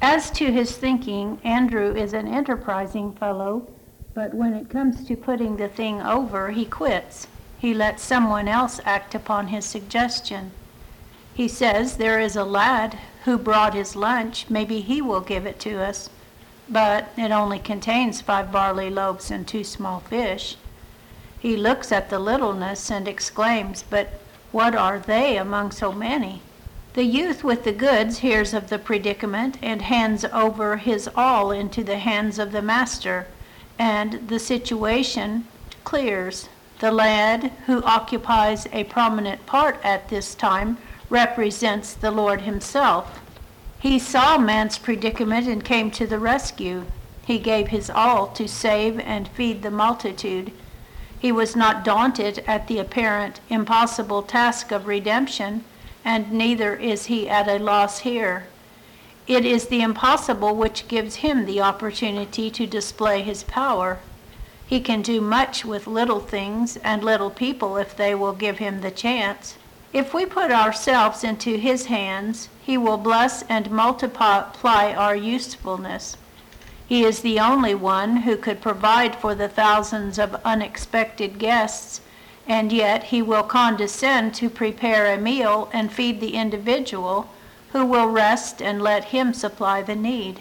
As to his thinking, Andrew is an enterprising fellow, but when it comes to putting the thing over, he quits. He lets someone else act upon his suggestion. He says there is a lad who brought his lunch, maybe he will give it to us, but it only contains 5 barley loaves and 2 small fish. He looks at the littleness and exclaims, but what are they among so many? The youth with the goods hears of the predicament and hands over his all into the hands of the master, and the situation clears. The lad who occupies a prominent part at this time represents the Lord himself. He saw man's predicament and came to the rescue. He gave his all to save and feed the multitude. He was not daunted at the apparent impossible task of redemption, and neither is he at a loss here. It is the impossible which gives him the opportunity to display his power. He can do much with little things and little people if they will give him the chance. If we put ourselves into his hands, he will bless and multiply our usefulness. He is the only one who could provide for the thousands of unexpected guests, and yet he will condescend to prepare a meal and feed the individual who will rest and let him supply the need.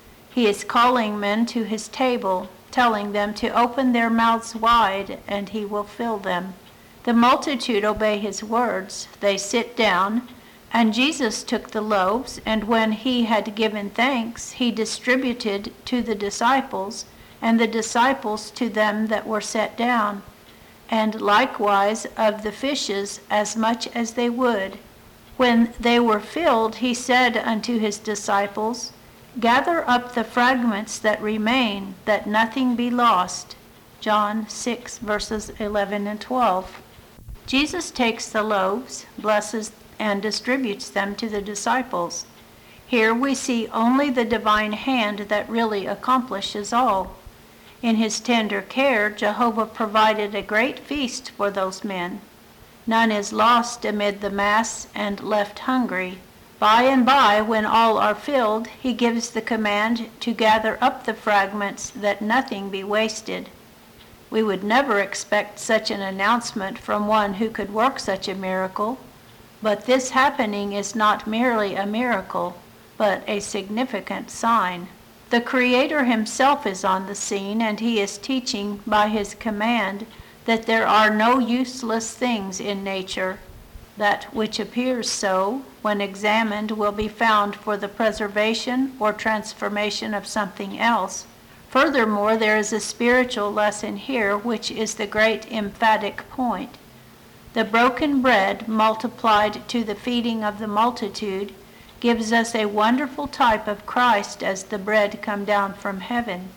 He is calling men to his table, telling them to open their mouths wide, and he will fill them. The multitude obey his words. They sit down, and Jesus took the loaves, and when he had given thanks, he distributed to the disciples, and the disciples to them that were set down, and likewise of the fishes as much as they would. When they were filled, he said unto his disciples, Gather up the fragments that remain, that nothing be lost. John 6, verses 11 and 12. Jesus takes the loaves, blesses, and distributes them to the disciples. Here we see only the divine hand that really accomplishes all. In his tender care, Jehovah provided a great feast for those men. None is lost amid the mass and left hungry. By and by, when all are filled, he gives the command to gather up the fragments, that nothing be wasted. We would never expect such an announcement from one who could work such a miracle, but this happening is not merely a miracle, but a significant sign. The Creator himself is on the scene, and he is teaching by his command that there are no useless things in nature. That which appears so, when examined, will be found for the preservation or transformation of something else. Furthermore, there is a spiritual lesson here, which is the great emphatic point. The broken bread multiplied to the feeding of the multitude gives us a wonderful type of Christ as the bread come down from heaven.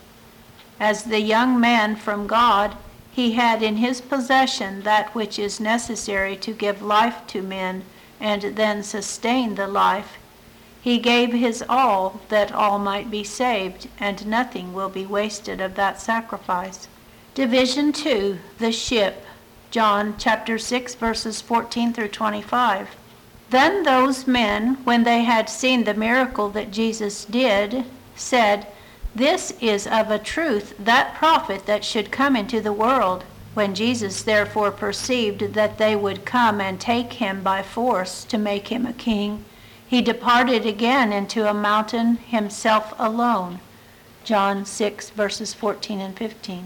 As the young man from God, he had in his possession that which is necessary to give life to men and then sustain the life. He gave his all that all might be saved, and nothing will be wasted of that sacrifice. Division 2, the ship. John chapter 6, verses 14 through 25. Then those men, when they had seen the miracle that Jesus did, said, This is of a truth that prophet that should come into the world. When Jesus therefore perceived that they would come and take him by force to make him a king, he departed again into a mountain himself alone. John 6, verses 14 and 15.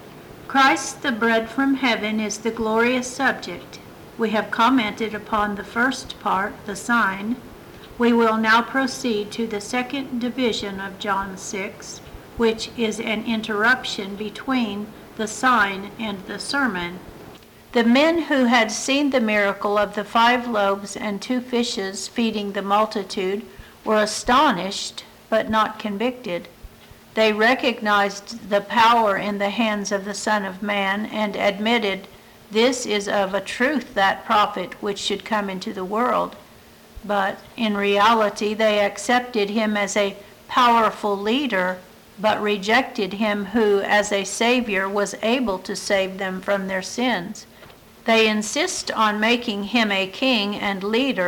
Christ, the bread from heaven, is the glorious subject. We have commented upon the first part, the sign. We will now proceed to the second division of John 6, which is an interruption between the sign and the sermon. The men who had seen the miracle of the 5 loaves and 2 fishes feeding the multitude were astonished, but not convicted. They recognized the power in the hands of the Son of Man and admitted, This is of a truth that prophet which should come into the world. But in reality they accepted him as a powerful leader, but rejected him who, as a Savior, was able to save them from their sins. They insist on making him a king and leader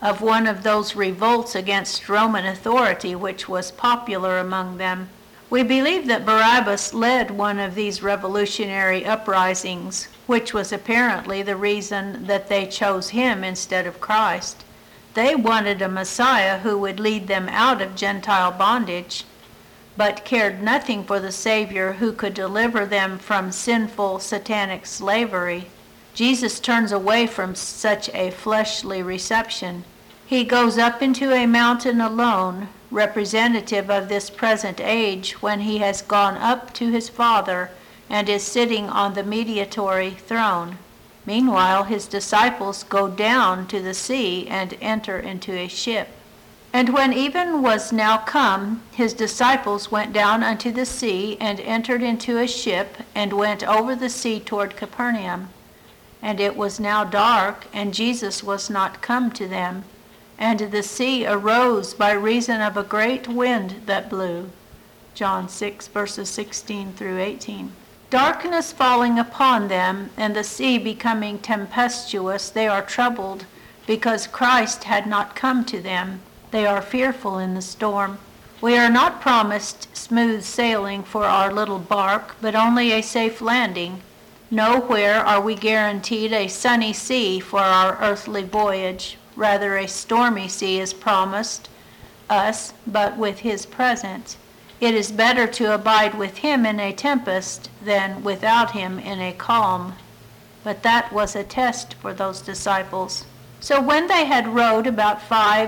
of one of those revolts against Roman authority which was popular among them. We believe that Barabbas led one of these revolutionary uprisings, which was apparently the reason that they chose him instead of Christ. They wanted a Messiah who would lead them out of Gentile bondage, but cared nothing for the Savior who could deliver them from sinful satanic slavery. Jesus turns away from such a fleshly reception. He goes up into a mountain alone, representative of this present age, when he has gone up to his Father and is sitting on the mediatory throne. Meanwhile, his disciples go down to the sea and enter into a ship. And when even was now come, his disciples went down unto the sea and entered into a ship and went over the sea toward Capernaum. And it was now dark, and Jesus was not come to them. And the sea arose by reason of a great wind that blew. John 6, verses 16 through 18. Darkness falling upon them, and the sea becoming tempestuous, they are troubled, because Christ had not come to them. They are fearful in the storm. We are not promised smooth sailing for our little bark, but only a safe landing. Nowhere are we guaranteed a sunny sea for our earthly voyage. Rather, a stormy sea is promised us, but with his presence. It is better to abide with him in a tempest than without him in a calm. But that was a test for those disciples. So when they had rowed about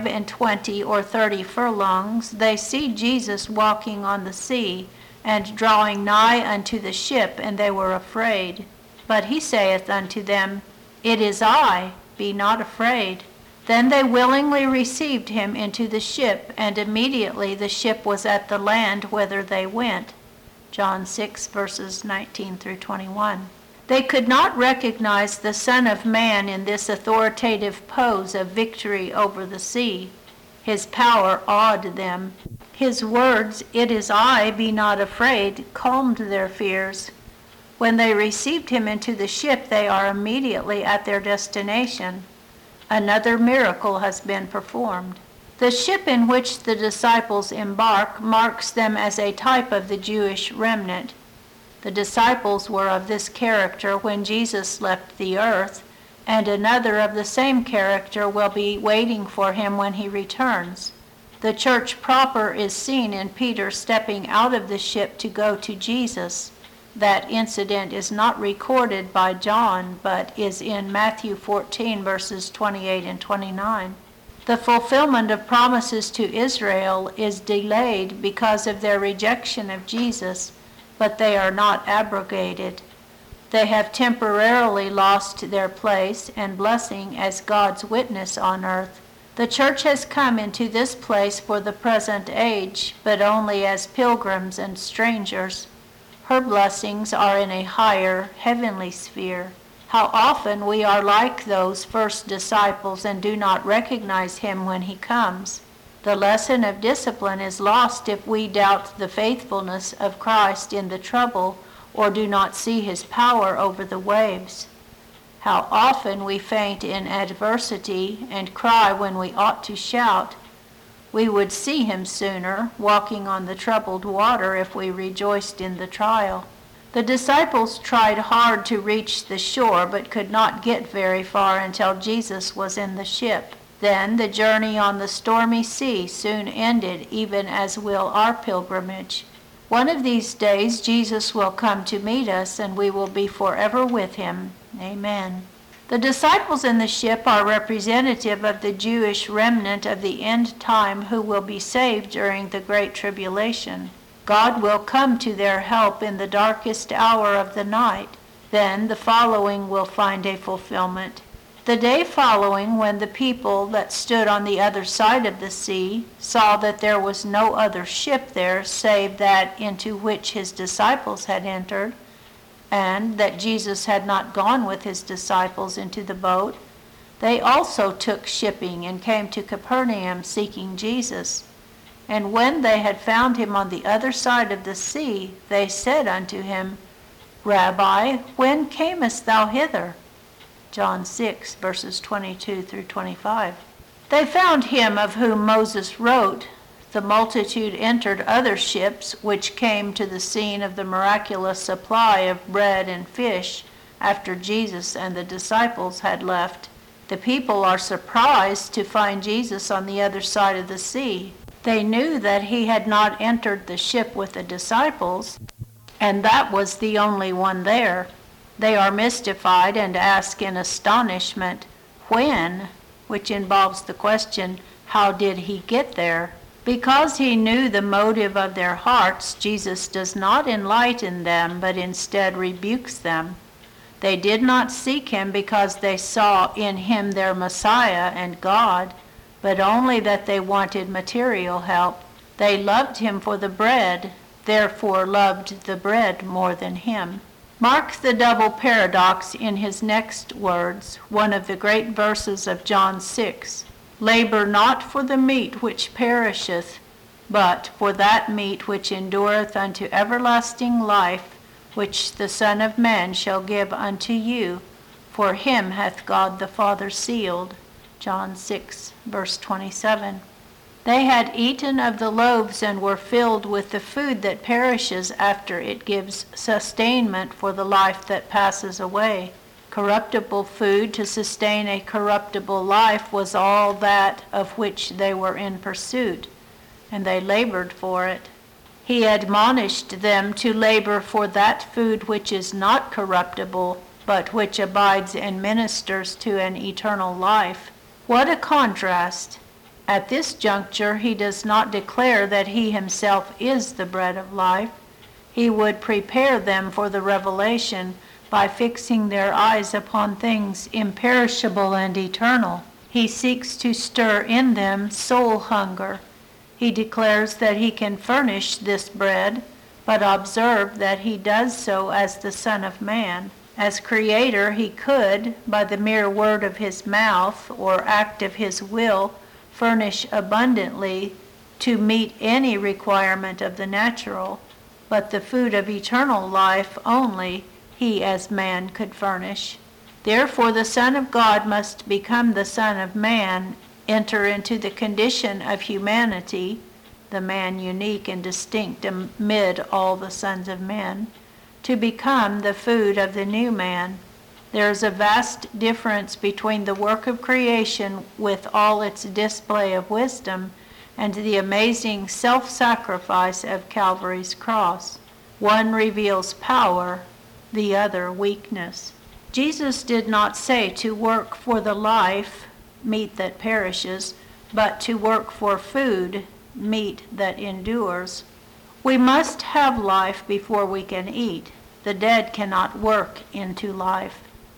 25 or 30 furlongs, they see Jesus walking on the sea, and drawing nigh unto the ship, and they were afraid. But he saith unto them, It is I, be not afraid. Then they willingly received him into the ship, and immediately the ship was at the land whither they went. John 6, verses 19 through 21. They could not recognize the Son of Man in this authoritative pose of victory over the sea. His power awed them. His words, It is I, be not afraid, calmed their fears. When they received him into the ship, they are immediately at their destination. Another miracle has been performed. The ship in which the disciples embark marks them as a type of the Jewish remnant. The disciples were of this character when Jesus left the earth, and another of the same character will be waiting for him when he returns. The church proper is seen in Peter stepping out of the ship to go to Jesus. That incident is not recorded by John, but is in Matthew 14, verses 28 and 29. The fulfillment of promises to Israel is delayed because of their rejection of Jesus, but they are not abrogated. They have temporarily lost their place and blessing as God's witness on earth. The church has come into this place for the present age, but only as pilgrims and strangers. Her blessings are in a higher, heavenly sphere. How often we are like those first disciples and do not recognize him when he comes. The lesson of discipline is lost if we doubt the faithfulness of Christ in the trouble or do not see his power over the waves. How often we faint in adversity and cry when we ought to shout. We would see him sooner, walking on the troubled water, if we rejoiced in the trial. The disciples tried hard to reach the shore, but could not get very far until Jesus was in the ship. Then the journey on the stormy sea soon ended, even as will our pilgrimage. One of these days Jesus will come to meet us, and we will be forever with him. Amen. The disciples in the ship are representative of the Jewish remnant of the end time who will be saved during the Great Tribulation. God will come to their help in the darkest hour of the night. Then the following will find a fulfillment. The day following, when the people that stood on the other side of the sea saw that there was no other ship there save that into which his disciples had entered, and that Jesus had not gone with his disciples into the boat, they also took shipping and came to Capernaum seeking Jesus. And when they had found him on the other side of the sea, they said unto him, Rabbi, when camest thou hither? John 6, verses 22 through 25. They found him of whom Moses wrote. The multitude entered other ships, which came to the scene of the miraculous supply of bread and fish after Jesus and the disciples had left. The people are surprised to find Jesus on the other side of the sea. They knew that he had not entered the ship with the disciples, and that was the only one there. They are mystified and ask in astonishment, when? Which involves the question, how did he get there? Because he knew the motive of their hearts, Jesus does not enlighten them, but instead rebukes them. They did not seek him because they saw in him their Messiah and God, but only that they wanted material help. They loved him for the bread, therefore loved the bread more than him. Mark the double paradox in his next words, one of the great verses of John 6. Labor not for the meat which perisheth, but for that meat which endureth unto everlasting life, which the Son of Man shall give unto you, for him hath God the Father sealed. John 6, verse 27. They had eaten of the loaves and were filled with the food that perishes after it gives sustainment for the life that passes away. Corruptible food to sustain a corruptible life was all that of which they were in pursuit, and they labored for it. He admonished them to labor for that food which is not corruptible, but which abides and ministers to an eternal life. What a contrast! At this juncture, he does not declare that he himself is the bread of life. He would prepare them for the revelation by fixing their eyes upon things imperishable and eternal. He seeks to stir in them soul hunger. He declares that he can furnish this bread, but observe that he does so as the Son of Man. As Creator, he could, by the mere word of his mouth or act of his will, furnish abundantly to meet any requirement of the natural, but the food of eternal life only he as man could furnish. Therefore the Son of God must become the Son of Man, enter into the condition of humanity, the man unique and distinct amid all the sons of men, to become the food of the new man. There is a vast difference between the work of creation with all its display of wisdom and the amazing self-sacrifice of Calvary's cross. One reveals power, the other weakness. Jesus did not say to work for the life, meat that perishes, but to work for food, meat that endures. We must have life before we can eat. The dead cannot work into life.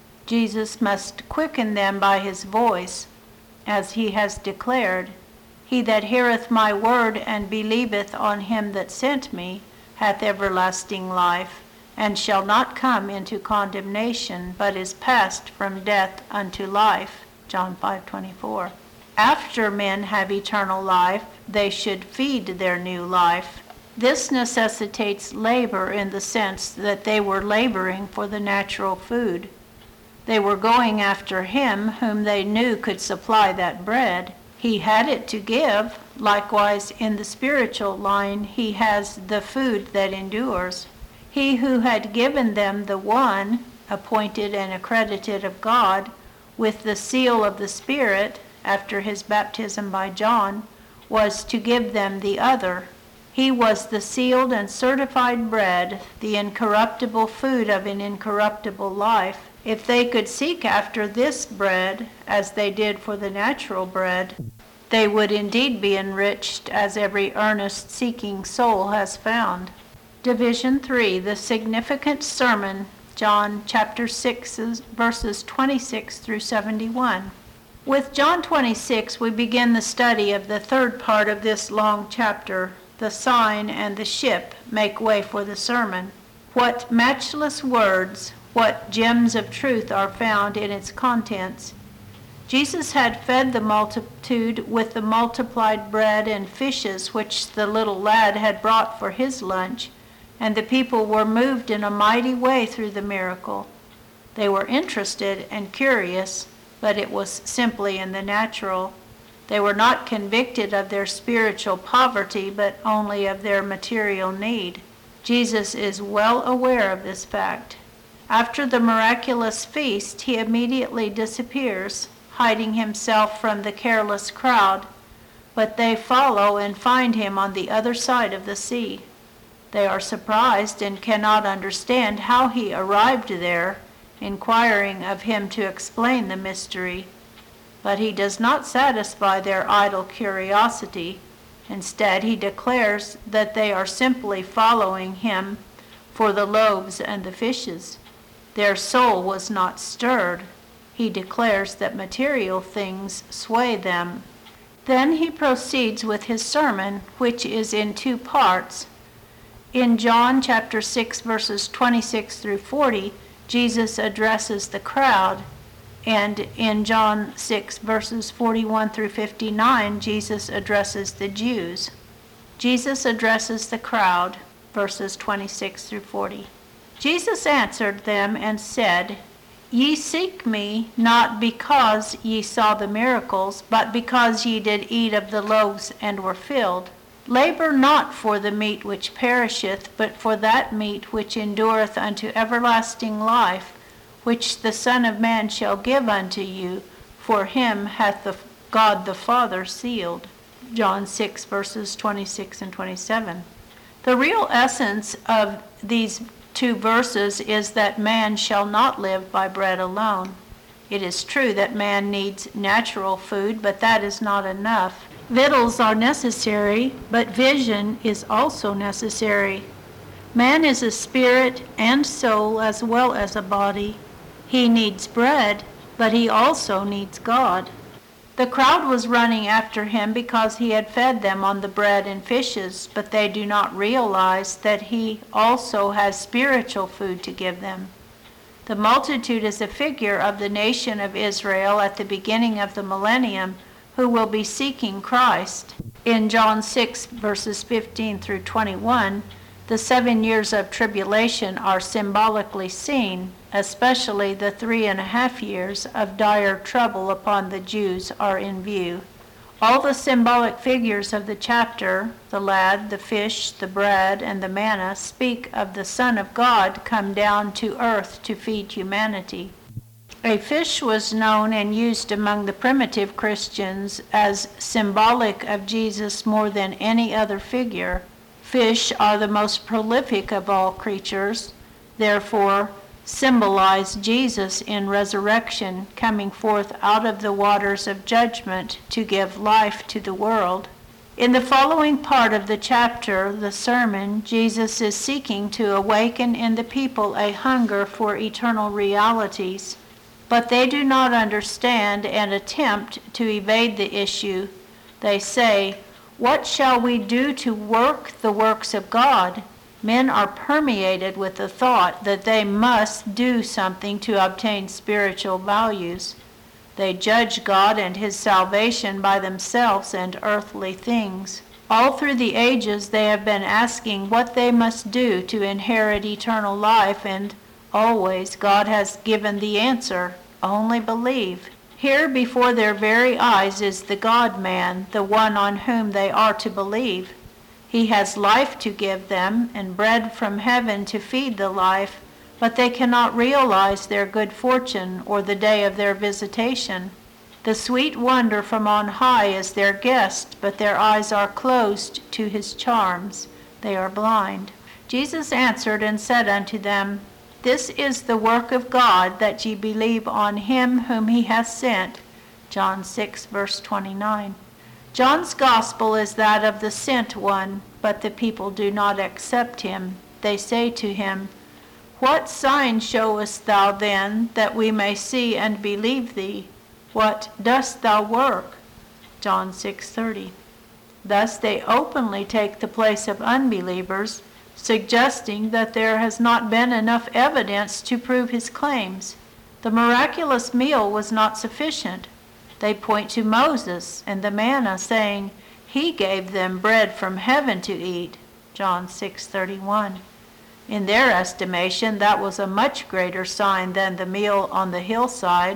Jesus must quicken them by his voice, as he has declared, He that heareth my word and believeth on him that sent me hath everlasting life, and shall not come into condemnation, but is passed from death unto life. John 5:24. After men have eternal life, they should feed their new life. This necessitates labor in the sense that they were laboring for the natural food. They were going after him whom they knew could supply that bread. He had it to give. Likewise, in the spiritual line, he has the food that endures. He who had given them the one, appointed and accredited of God, with the seal of the Spirit, after his baptism by John, was to give them the other. He was the sealed and certified bread, the incorruptible food of an incorruptible life. If they could seek after this bread, as they did for the natural bread, they would indeed be enriched, as every earnest seeking soul has found. Division 3, the significant sermon, John chapter 6, verses 26 through 71. With John 26, we begin the study of the third part of this long chapter. The sign and the ship make way for the sermon. What matchless words, what gems of truth are found in its contents. Jesus had fed the multitude with the multiplied bread and fishes which the little lad had brought for his lunch, and the people were moved in a mighty way through the miracle. They were interested and curious, but it was simply in the natural. They were not convicted of their spiritual poverty, but only of their material need. Jesus is well aware of this fact. After the miraculous feast, he immediately disappears, hiding himself from the careless crowd, but they follow and find him on the other side of the sea. They are surprised and cannot understand how he arrived there, inquiring of him to explain the mystery. But he does not satisfy their idle curiosity. Instead, he declares that they are simply following him for the loaves and the fishes. Their soul was not stirred. He declares that material things sway them. Then he proceeds with his sermon, which is in two parts. In John chapter 6, verses 26 through 40, Jesus addresses the crowd. And in John 6, verses 41 through 59, Jesus addresses the Jews. Jesus addresses the crowd, verses 26 through 40. Jesus answered them and said, Ye seek me not because ye saw the miracles, but because ye did eat of the loaves and were filled. Labor not for the meat which perisheth, but for that meat which endureth unto everlasting life, which the Son of Man shall give unto you, for him hath God the Father sealed. John 6, verses 26 and 27. The real essence of these two verses is that man shall not live by bread alone. It is true that man needs natural food, but that is not enough. Victuals are necessary, but vision is also necessary. Man is a spirit and soul as well as a body. He needs bread, but he also needs God. The crowd was running after him because he had fed them on the bread and fishes, but they do not realize that he also has spiritual food to give them. The multitude is a figure of the nation of Israel at the beginning of the millennium, who will be seeking Christ. In John 6, verses 15 through 21, the 7 years of tribulation are symbolically seen, especially the 3.5 years of dire trouble upon the Jews are in view. All the symbolic figures of the chapter, the lad, the fish, the bread, and the manna, speak of the Son of God come down to earth to feed humanity. A fish was known and used among the primitive Christians as symbolic of Jesus more than any other figure. Fish are the most prolific of all creatures, therefore symbolize Jesus in resurrection, coming forth out of the waters of judgment to give life to the world. In the following part of the chapter, the sermon, Jesus is seeking to awaken in the people a hunger for eternal realities, but they do not understand and attempt to evade the issue. They say, "What shall we do to work the works of God?" Men are permeated with the thought that they must do something to obtain spiritual values. They judge God and his salvation by themselves and earthly things. All through the ages they have been asking what they must do to inherit eternal life, and always God has given the answer: only believe. Here before their very eyes is the God-man, the one on whom they are to believe. He has life to give them and bread from heaven to feed the life, but they cannot realize their good fortune or the day of their visitation. The sweet wonder from on high is their guest, but their eyes are closed to his charms. They are blind. Jesus answered and said unto them, "This is the work of God, that ye believe on him whom he hath sent." John 6, verse 29. John's gospel is that of the sent one, but the people do not accept him. They say to him, "What sign showest thou then, that we may see and believe thee? What dost thou work?" John 6:30. Thus they openly take the place of unbelievers, suggesting that there has not been enough evidence to prove his claims. The miraculous meal was not sufficient. They point to Moses and the manna, saying, "He gave them bread from heaven to eat." John 6:31. In their estimation, that was a much greater sign than the meal on the hillside.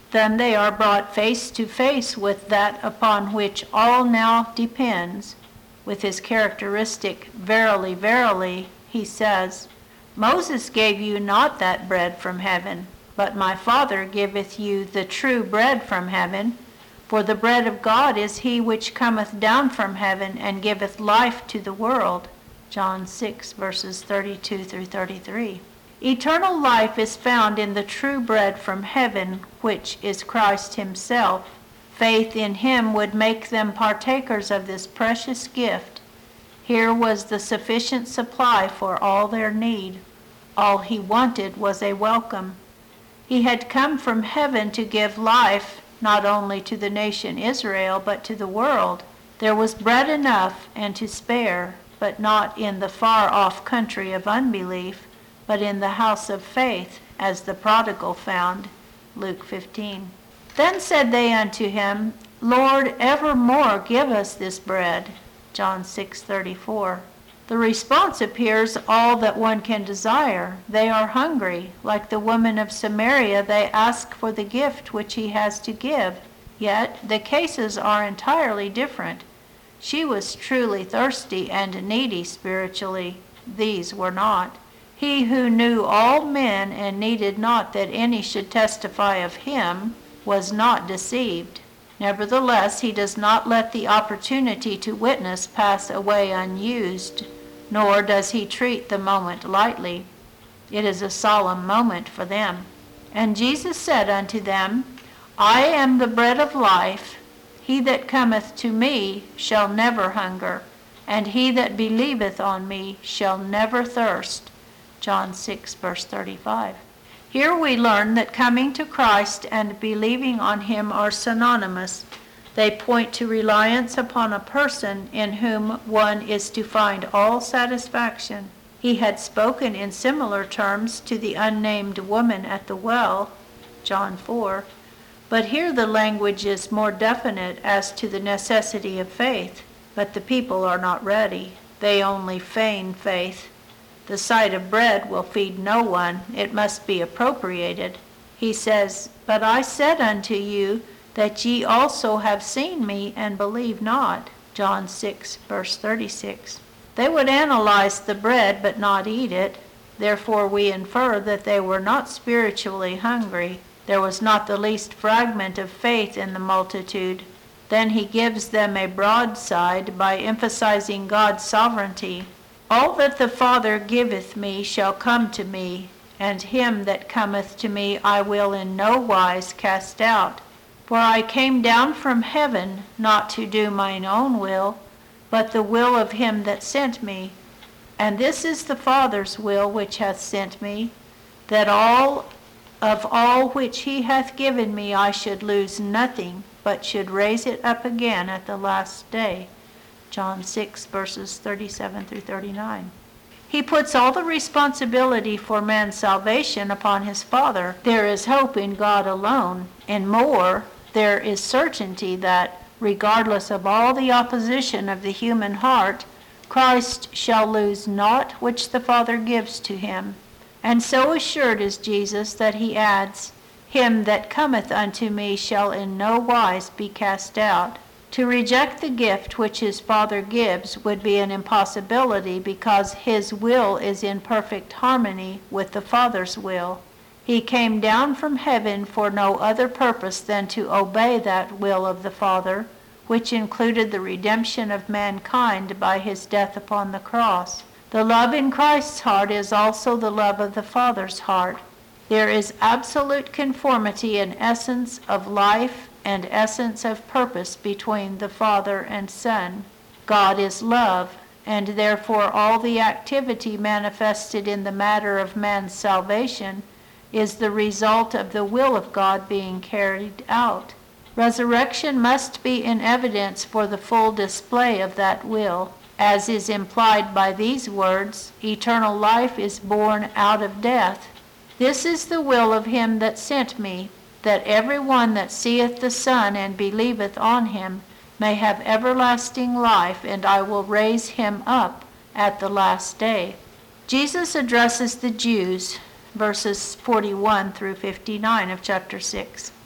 Then they are brought face to face with that upon which all now depends. With his characteristic, "Verily, verily," he says, "Moses gave you not that bread from heaven, but my Father giveth you the true bread from heaven. For the bread of God is he which cometh down from heaven and giveth life to the world." John 6, verses 32 through 33. Eternal life is found in the true bread from heaven, which is Christ himself. Faith in him would make them partakers of this precious gift. Here was the sufficient supply for all their need. All he wanted was a welcome. He had come from heaven to give life, not only to the nation Israel, but to the world. There was bread enough and to spare, but not in the far-off country of unbelief, but in the house of faith, as the prodigal found. Luke 15. Then said they unto him, Lord, evermore give us this bread. John 6:34. The response appears all that one can desire. They are hungry. Like the woman of Samaria, they ask for the gift which he has to give. Yet the cases are entirely different. She was truly thirsty and needy spiritually. These were not. He who knew all men and needed not that any should testify of him was not deceived. Nevertheless, he does not let the opportunity to witness pass away unused, nor does he treat the moment lightly. It is a solemn moment for them. And Jesus said unto them, I am the bread of life. He that cometh to me shall never hunger, and he that believeth on me shall never thirst. John 6, verse 35. Here we learn that coming to Christ and believing on him are synonymous. They point to reliance upon a person in whom one is to find all satisfaction. He had spoken in similar terms to the unnamed woman at the well, John 4, but here the language is more definite as to the necessity of faith. But the people are not ready. They only feign faith. The sight of bread will feed no one. It must be appropriated. He says, But I said unto you that ye also have seen me and believe not. John 6, verse 36. They would analyze the bread but not eat it. Therefore we infer that they were not spiritually hungry. There was not the least fragment of faith in the multitude. Then he gives them a broadside by emphasizing God's sovereignty. All that the Father giveth me shall come to me, and him that cometh to me I will in no wise cast out. For I came down from heaven not to do mine own will, but the will of him that sent me. And this is the Father's will which hath sent me, that all which he hath given me I should lose nothing, but should raise it up again at the last day. John 6, verses 37 through 39. He puts all the responsibility for man's salvation upon his Father. There is hope in God alone, and more, there is certainty that, regardless of all the opposition of the human heart, Christ shall lose naught which the Father gives to him. And so assured is Jesus that he adds, Him that cometh unto me shall in no wise be cast out. To reject the gift which his Father gives would be an impossibility because his will is in perfect harmony with the Father's will. He came down from heaven for no other purpose than to obey that will of the Father, which included the redemption of mankind by his death upon the cross. The love in Christ's heart is also the love of the Father's heart. There is absolute conformity in essence of life and essence of purpose between the Father and Son. God is love, and therefore all the activity manifested in the matter of man's salvation is the result of the will of God being carried out. Resurrection must be in evidence for the full display of that will. As is implied by these words, eternal life is born out of death. This is the will of him that sent me, that every one that seeth the Son and believeth on him may have everlasting life, and I will raise him up at the last day. Jesus addresses the Jews, verses 41 through 59 of chapter 6.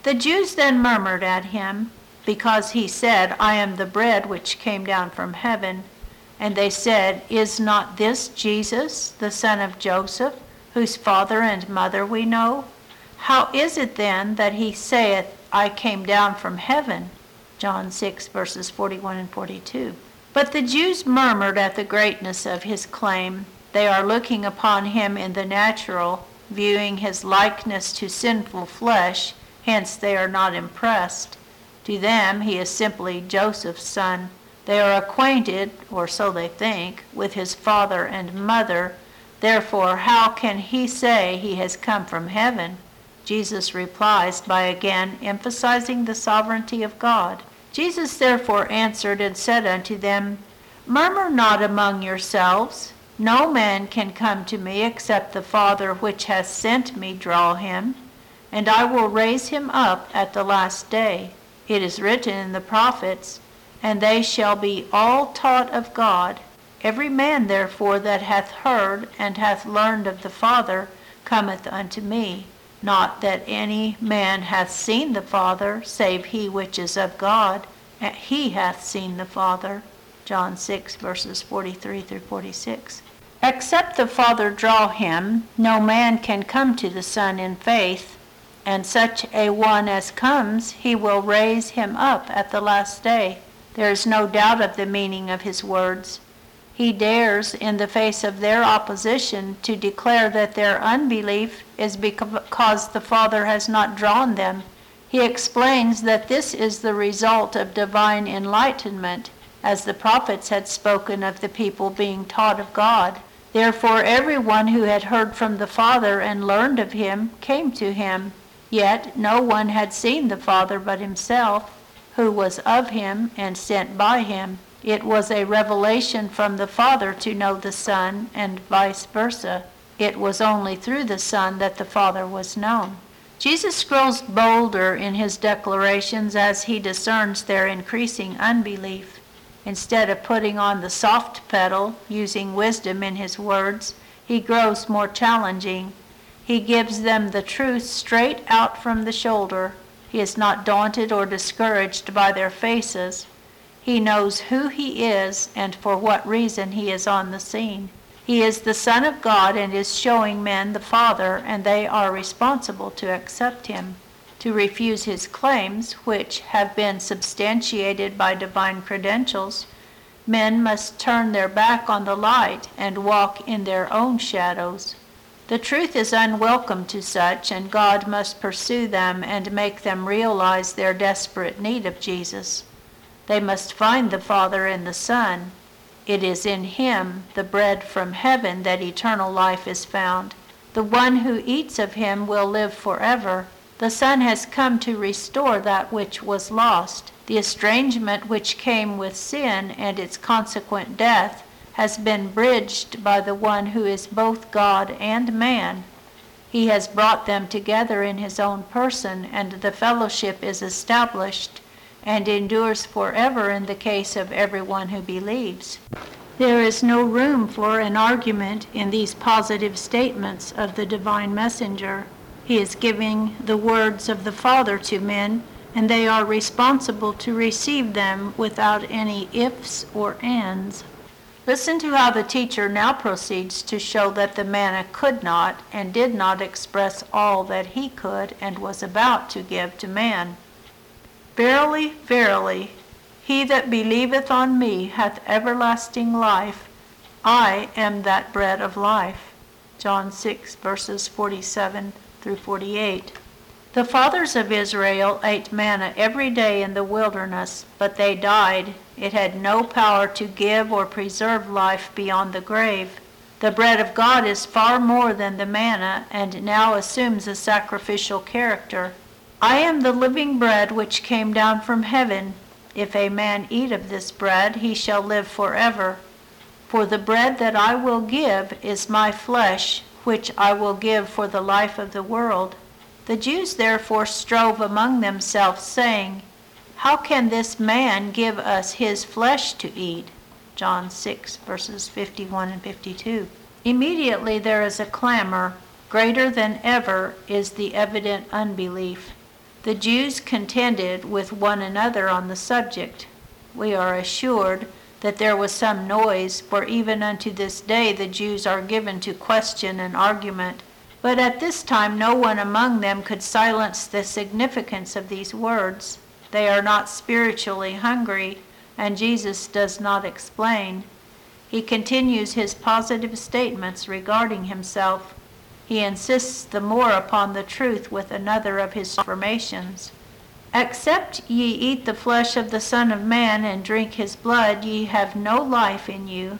The Jews then murmured at him, because he said, I am the bread which came down from heaven. And they said, Is not this Jesus, the son of Joseph, whose father and mother we know? How is it then that he saith, I came down from heaven? John 6, verses 41 and 42. But the Jews murmured at the greatness of his claim. They are looking upon him in the natural, viewing his likeness to sinful flesh, hence they are not impressed. To them he is simply Joseph's son. They are acquainted, or so they think, with his father and mother. Therefore, how can he say he has come from heaven? Jesus replies by again emphasizing the sovereignty of God. Jesus therefore answered and said unto them, Murmur not among yourselves. No man can come to me except the Father which hath sent me draw him, and I will raise him up at the last day. It is written in the prophets, And they shall be all taught of God. Every man therefore that hath heard and hath learned of the Father cometh unto me. Not that any man hath seen the Father, save he which is of God. He hath seen the Father. John 6, verses 43 through 46. Except the Father draw him, no man can come to the Son in faith, and such a one as comes, he will raise him up at the last day. There is no doubt of the meaning of his words. He dares, in the face of their opposition, to declare that their unbelief is because the Father has not drawn them. He explains that this is the result of divine enlightenment, as the prophets had spoken of the people being taught of God. Therefore everyone who had heard from the Father and learned of him came to him. Yet no one had seen the Father but himself, who was of him and sent by him. It was a revelation from the Father to know the Son, and vice versa. It was only through the Son that the Father was known. Jesus grows bolder in his declarations as he discerns their increasing unbelief. Instead of putting on the soft pedal, using wisdom in his words, he grows more challenging. He gives them the truth straight out from the shoulder. He is not daunted or discouraged by their faces. He knows who he is and for what reason he is on the scene. He is the Son of God and is showing men the Father, and they are responsible to accept him. To refuse his claims, which have been substantiated by divine credentials, men must turn their back on the light and walk in their own shadows. The truth is unwelcome to such, and God must pursue them and make them realize their desperate need of Jesus. They must find the Father in the Son. It is in him, the bread from heaven, that eternal life is found. The one who eats of him will live forever. The Son has come to restore that which was lost. The estrangement which came with sin and its consequent death has been bridged by the one who is both God and man. He has brought them together in his own person, and the fellowship is established and endures forever in the case of everyone who believes. There is no room for an argument in these positive statements of the divine messenger. He is giving the words of the Father to men, and they are responsible to receive them without any ifs or ands. Listen to how the teacher now proceeds to show that the manna could not and did not express all that he could and was about to give to man. Verily, verily, he that believeth on me hath everlasting life. I am that bread of life. John 6, verses 47 through 48. The fathers of Israel ate manna every day in the wilderness, but they died. It had no power to give or preserve life beyond the grave. The bread of God is far more than the manna, and now assumes a sacrificial character. I am the living bread which came down from heaven. If a man eat of this bread, he shall live forever. For the bread that I will give is my flesh, which I will give for the life of the world. The Jews therefore strove among themselves, saying, How can this man give us his flesh to eat? John 6, verses 51 and 52. Immediately there is a clamor. Greater than ever is the evident unbelief. The Jews contended with one another on the subject. We are assured that there was some noise, for even unto this day the Jews are given to question and argument. But at this time no one among them could silence the significance of these words. They are not spiritually hungry, and Jesus does not explain. He continues his positive statements regarding himself. He insists the more upon the truth with another of his affirmations. Except ye eat the flesh of the Son of Man and drink his blood, ye have no life in you.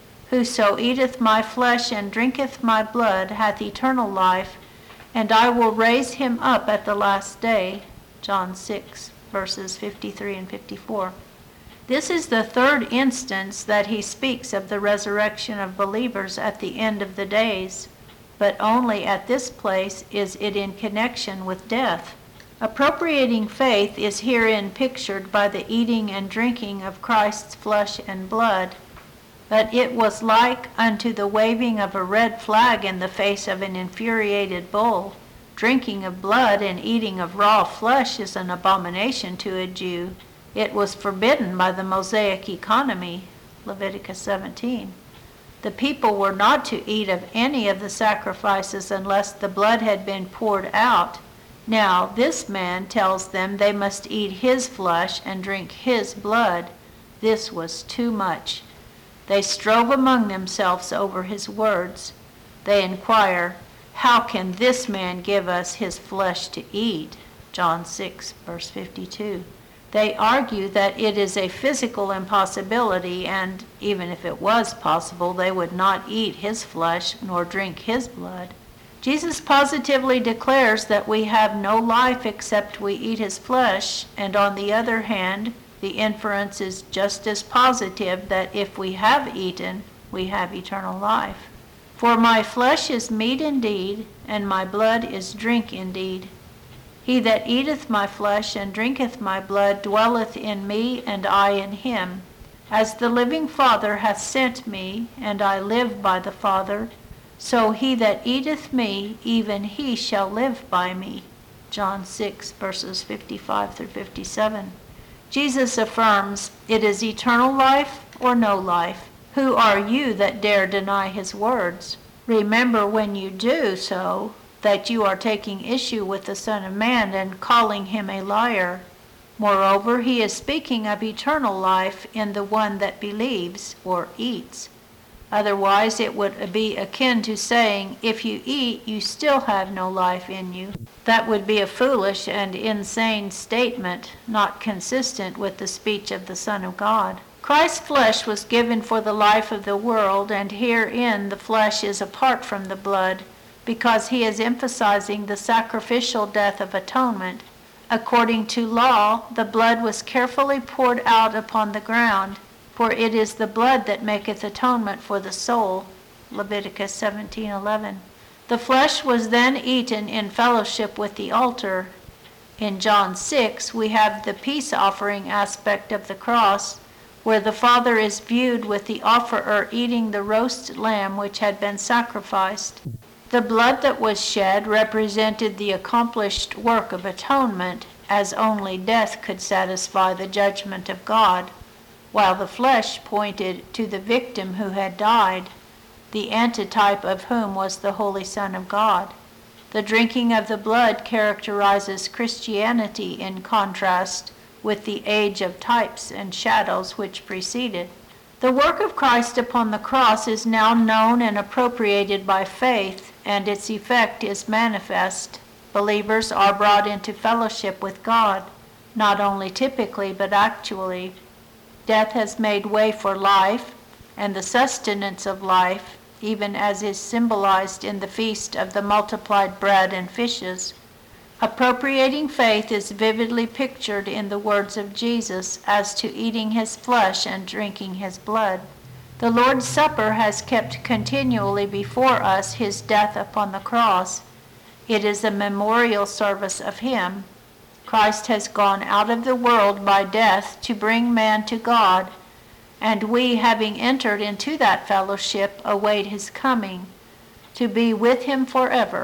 Whoso eateth my flesh and drinketh my blood hath eternal life, and I will raise him up at the last day. John 6, verses 53 and 54. This is the third instance that he speaks of the resurrection of believers at the end of the days, but only at this place is it in connection with death. Appropriating faith is herein pictured by the eating and drinking of Christ's flesh and blood. But it was like unto the waving of a red flag in the face of an infuriated bull. Drinking of blood and eating of raw flesh is an abomination to a Jew. It was forbidden by the Mosaic economy, Leviticus 17. The people were not to eat of any of the sacrifices unless the blood had been poured out. Now this man tells them they must eat his flesh and drink his blood. This was too much. They strove among themselves over his words. They inquire, how can this man give us his flesh to eat? John 6, verse 52. They argue that it is a physical impossibility, and even if it was possible, they would not eat his flesh nor drink his blood. Jesus positively declares that we have no life except we eat his flesh, and on the other hand, the inference is just as positive that if we have eaten, we have eternal life. For my flesh is meat indeed, and my blood is drink indeed. He that eateth my flesh and drinketh my blood dwelleth in me, and I in him. As the living Father hath sent me, and I live by the Father, so he that eateth me, even he shall live by me. John 6, verses 55 through 57. Jesus affirms, it is eternal life or no life. Who are you that dare deny his words? Remember when you do so, that you are taking issue with the Son of Man and calling him a liar. Moreover, he is speaking of eternal life in the one that believes or eats. Otherwise, it would be akin to saying, if you eat, you still have no life in you. That would be a foolish and insane statement, not consistent with the speech of the Son of God. Christ's flesh was given for the life of the world, and herein the flesh is apart from the blood, because he is emphasizing the sacrificial death of atonement. According to law, the blood was carefully poured out upon the ground, for it is the blood that maketh atonement for the soul. Leviticus 17:11. The flesh was then eaten in fellowship with the altar. In John 6, we have the peace offering aspect of the cross, where the Father is viewed with the offerer eating the roast lamb which had been sacrificed. The blood that was shed represented the accomplished work of atonement, as only death could satisfy the judgment of God, while the flesh pointed to the victim who had died, the antitype of whom was the Holy Son of God. The drinking of the blood characterizes Christianity in contrast with the age of types and shadows which preceded. The work of Christ upon the cross is now known and appropriated by faith, and its effect is manifest. Believers are brought into fellowship with God, not only typically but actually. Death has made way for life, and the sustenance of life, even as is symbolized in the feast of the multiplied bread and fishes. Appropriating faith is vividly pictured in the words of Jesus as to eating his flesh and drinking his blood. The Lord's Supper has kept continually before us his death upon the cross. It is a memorial service of him. Christ has gone out of the world by death to bring man to God, and we, having entered into that fellowship, await his coming, to be with him forever.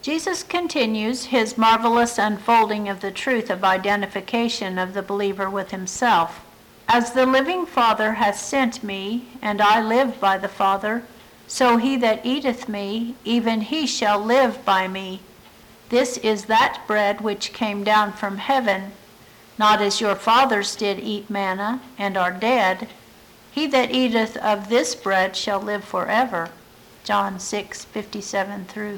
Jesus continues his marvelous unfolding of the truth of identification of the believer with himself. As the living Father hath sent me, and I live by the Father, so he that eateth me, even he shall live by me. This is that bread which came down from heaven, not as your fathers did eat manna, and are dead. He that eateth of this bread shall live forever. John 6:57 through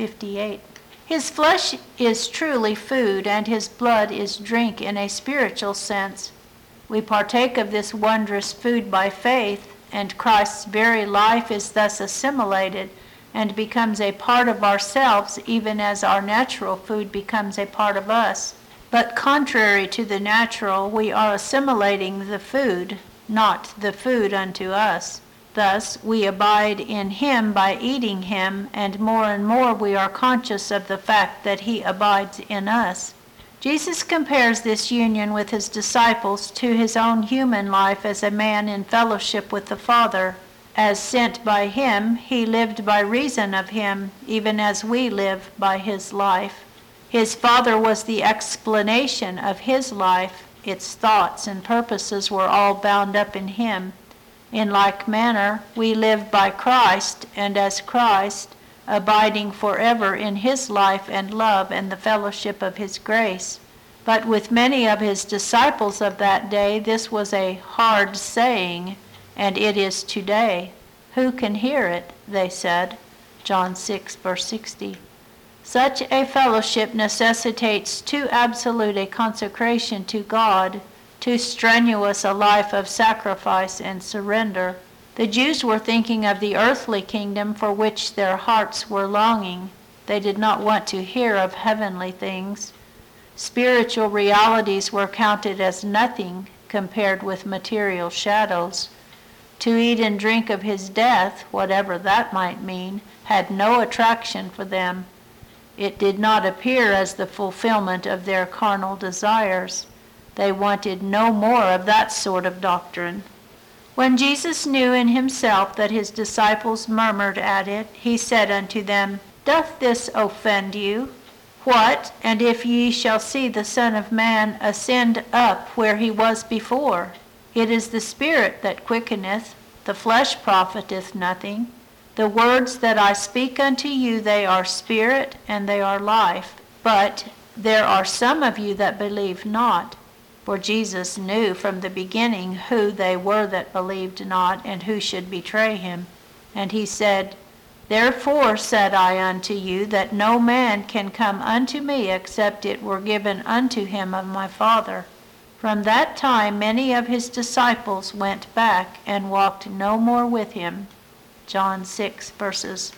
58. His flesh is truly food, and his blood is drink in a spiritual sense. We partake of this wondrous food by faith, and Christ's very life is thus assimilated and becomes a part of ourselves, even as our natural food becomes a part of us. But contrary to the natural, we are assimilating the food, not the food unto us. Thus, we abide in him by eating him, and more we are conscious of the fact that he abides in us. Jesus compares this union with his disciples to his own human life as a man in fellowship with the Father. As sent by him, he lived by reason of him, even as we live by his life. His Father was the explanation of his life. Its thoughts and purposes were all bound up in him. In like manner, we live by Christ, and as Christ, abiding forever in his life and love and the fellowship of his grace. But with many of his disciples of that day, this was a hard saying, and it is today. Who can hear it? They said. John 6, verse 60. Such a fellowship necessitates too absolute a consecration to God, too strenuous a life of sacrifice and surrender. The Jews were thinking of the earthly kingdom for which their hearts were longing. They did not want to hear of heavenly things. Spiritual realities were counted as nothing compared with material shadows. To eat and drink of his death, whatever that might mean, had no attraction for them. It did not appear as the fulfillment of their carnal desires. They wanted no more of that sort of doctrine. When Jesus knew in himself that his disciples murmured at it, he said unto them, Doth this offend you? What, and if ye shall see the Son of Man ascend up where he was before? It is the Spirit that quickeneth, the flesh profiteth nothing. The words that I speak unto you, they are spirit, and they are life. But there are some of you that believe not. For Jesus knew from the beginning who they were that believed not, and who should betray him. And he said, Therefore said I unto you, that no man can come unto me, except it were given unto him of my Father. From that time many of his disciples went back, and walked no more with him. John 6, verses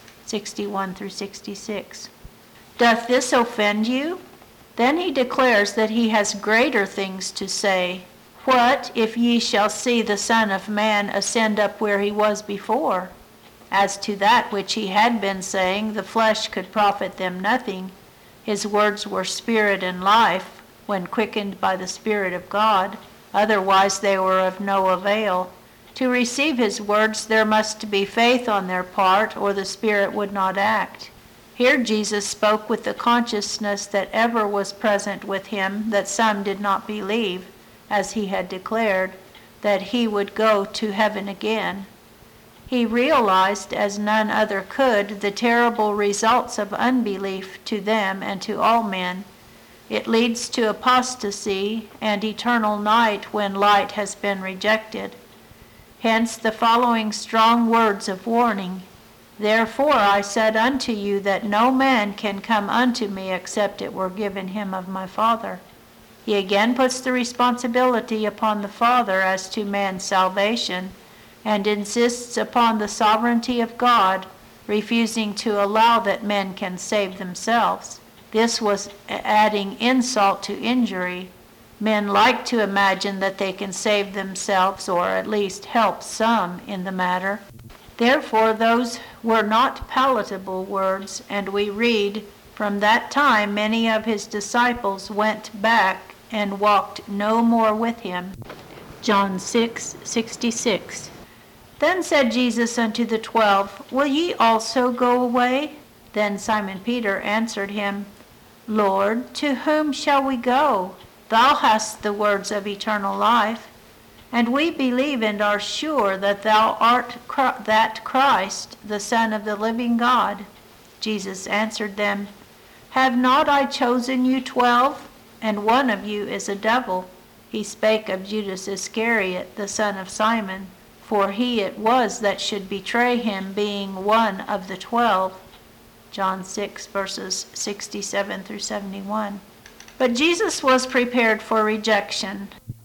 61 through 66. Doth this offend you? Then he declares that he has greater things to say. What if ye shall see the Son of Man ascend up where he was before? As to that which he had been saying, the flesh could profit them nothing. His words were spirit and life, when quickened by the Spirit of God. Otherwise they were of no avail. To receive his words there must be faith on their part, or the Spirit would not act. Here Jesus spoke with the consciousness that ever was present with him, that some did not believe, as he had declared, that he would go to heaven again. He realized, as none other could, the terrible results of unbelief to them and to all men. It leads to apostasy and eternal night when light has been rejected. Hence the following strong words of warning. Therefore I said unto you that no man can come unto me except it were given him of my Father. He again puts the responsibility upon the Father as to man's salvation, and insists upon the sovereignty of God, refusing to allow that men can save themselves. This was adding insult to injury. Men like to imagine that they can save themselves, or at least help some in the matter. Therefore those were not palatable words, and we read, From that time many of his disciples went back and walked no more with him. John 6:66. Then said Jesus unto the 12, Will ye also go away? Then Simon Peter answered him, Lord, to whom shall we go? Thou hast the words of eternal life, and we believe and are sure that thou art that Christ, the Son of the living God. Jesus answered them, Have not I chosen you 12? And one of you is a devil. He spake of Judas Iscariot, the son of Simon, for he it was that should betray him, being one of the 12. John 6, verses 67 through 71. But Jesus was prepared for rejection.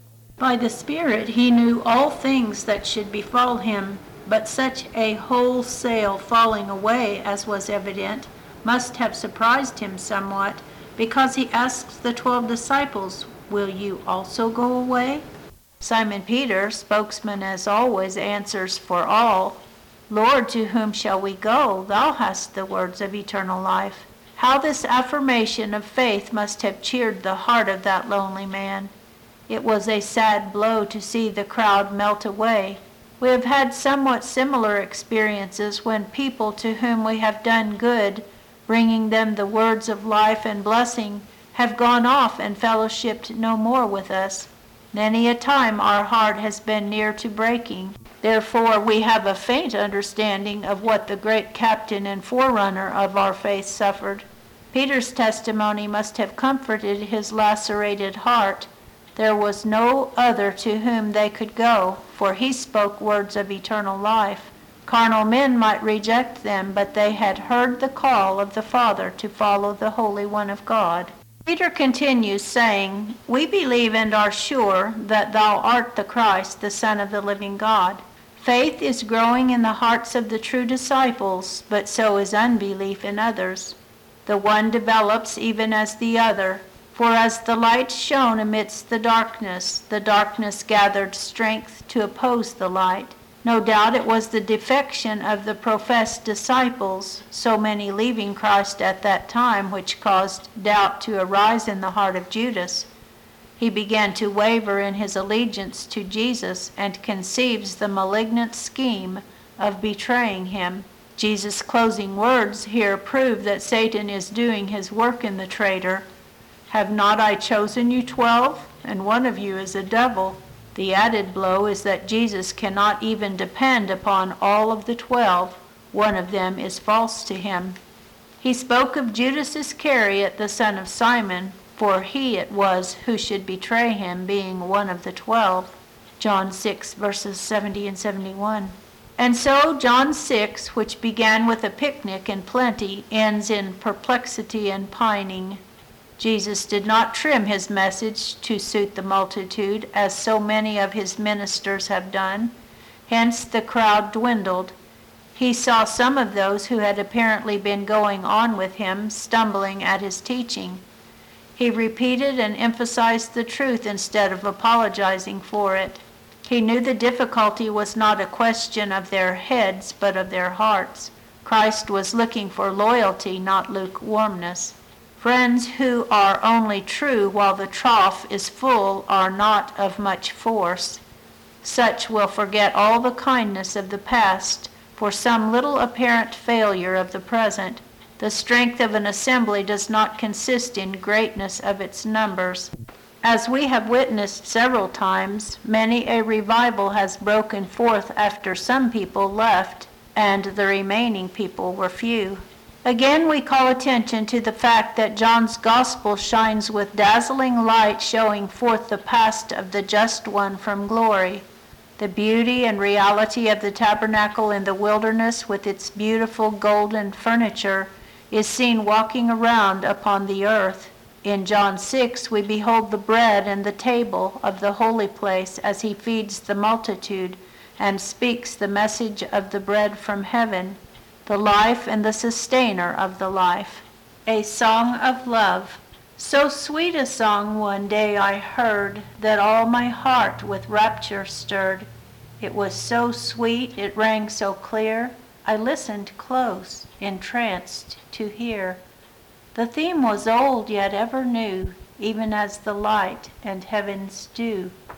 By the Spirit he knew all things that should befall him, but such a wholesale falling away as was evident must have surprised him somewhat, because he asks the 12 disciples, Will you also go away? Simon Peter, spokesman as always, answers for all, Lord, to whom shall we go? Thou hast the words of eternal life. How this affirmation of faith must have cheered the heart of that lonely man. It was a sad blow to see the crowd melt away. We have had somewhat similar experiences when people to whom we have done good, bringing them the words of life and blessing, have gone off and fellowshipped no more with us. Many a time our heart has been near to breaking. Therefore we have a faint understanding of what the great captain and forerunner of our faith suffered. Peter's testimony must have comforted his lacerated heart. There was no other to whom they could go, for he spoke words of eternal life. Carnal men might reject them, but they had heard the call of the Father to follow the Holy One of God. Peter continues saying, We believe and are sure that thou art the Christ, the Son of the living God. Faith is growing in the hearts of the true disciples, but so is unbelief in others. The one develops even as the other. For as the light shone amidst the darkness gathered strength to oppose the light. No doubt it was the defection of the professed disciples, so many leaving Christ at that time, which caused doubt to arise in the heart of Judas. He began to waver in his allegiance to Jesus and conceives the malignant scheme of betraying him. Jesus' closing words here prove that Satan is doing his work in the traitor. Have not I chosen you 12? And one of you is a devil. The added blow is that Jesus cannot even depend upon all of the 12. One of them is false to him. He spoke of Judas Iscariot, the son of Simon, for he it was who should betray him, being one of the 12. John 6, verses 70 and 71. And so John 6, which began with a picnic and plenty, ends in perplexity and pining. Jesus did not trim his message to suit the multitude, as so many of his ministers have done. Hence the crowd dwindled. He saw some of those who had apparently been going on with him stumbling at his teaching. He repeated and emphasized the truth instead of apologizing for it. He knew the difficulty was not a question of their heads, but of their hearts. Christ was looking for loyalty, not lukewarmness. Friends who are only true while the trough is full are not of much force. Such will forget all the kindness of the past for some little apparent failure of the present. The strength of an assembly does not consist in greatness of its numbers. As we have witnessed several times, many a revival has broken forth after some people left, and the remaining people were few. Again, we call attention to the fact that John's gospel shines with dazzling light, showing forth the past of the just one from glory. The beauty and reality of the tabernacle in the wilderness with its beautiful golden furniture is seen walking around upon the earth. In John 6, we behold the bread and the table of the holy place as he feeds the multitude and speaks the message of the bread from heaven, the life and the sustainer of the life. A song of love. So sweet a song one day I heard, that all my heart with rapture stirred. It was so sweet, it rang so clear, I listened close, entranced to hear. The theme was old yet ever new, even as the light and heaven's dew.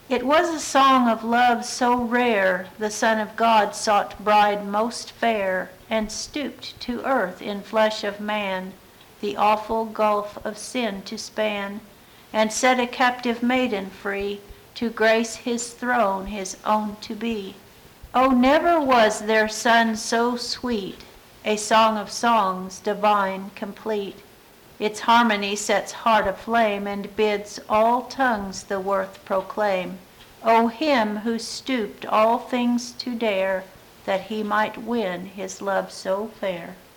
It was a song of love so rare, the Son of God sought bride most fair, and stooped to earth in flesh of man, the awful gulf of sin to span, and set a captive maiden free, to grace his throne his own to be. Oh, never was there Son so sweet, a song of songs, divine, complete. Its harmony sets heart aflame, and bids all tongues the worth proclaim. O him who stooped all things to dare, that he might win his love so fair.